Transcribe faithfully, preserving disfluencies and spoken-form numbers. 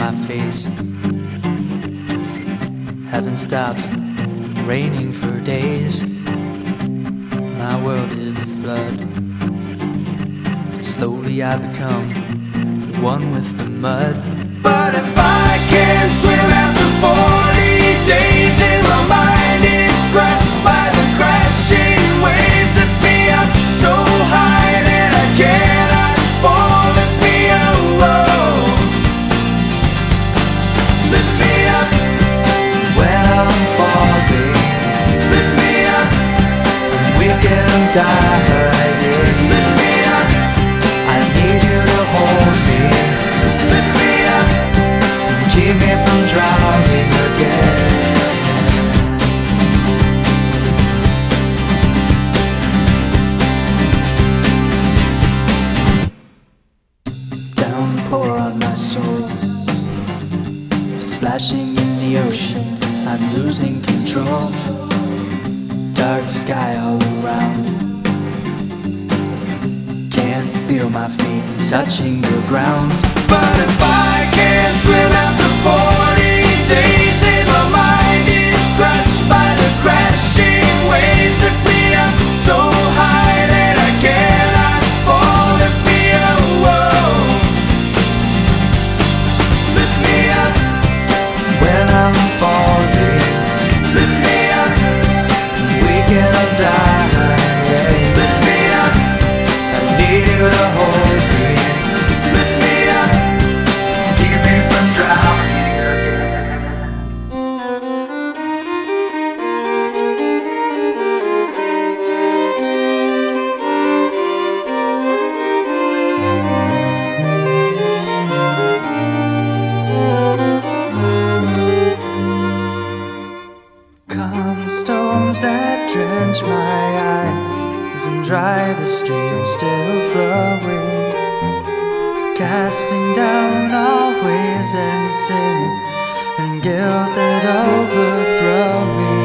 my face. Hasn't stopped raining for days. My world is a flood. But slowly I become one with the mud. But if I can't swim after forty days and my mind is crushed by the crashing waves that me up so high that I cannot fall, lift me up, whoa. Lift me up when I'm falling. Lift me up when we can die. Lift me up, I need you to hold me. Lift me up, keep me from drowning again. Downpour on my soul, splashing in the ocean, I'm losing control. Dark sky all around, can't feel my feet touching the ground. But if I can't swim after forty days and my mind is crushed by the crashing waves that me up so high that I cannot fall, lift me up, whoa. Lift me up when I'm falling. Lift me up, we can die. Lift me up, I need you to hold me. Lift me up, keep me from drowning Come storms that drench my eyes and dry the stream still flowing, casting down all ways and sin and guilt that overthrow me.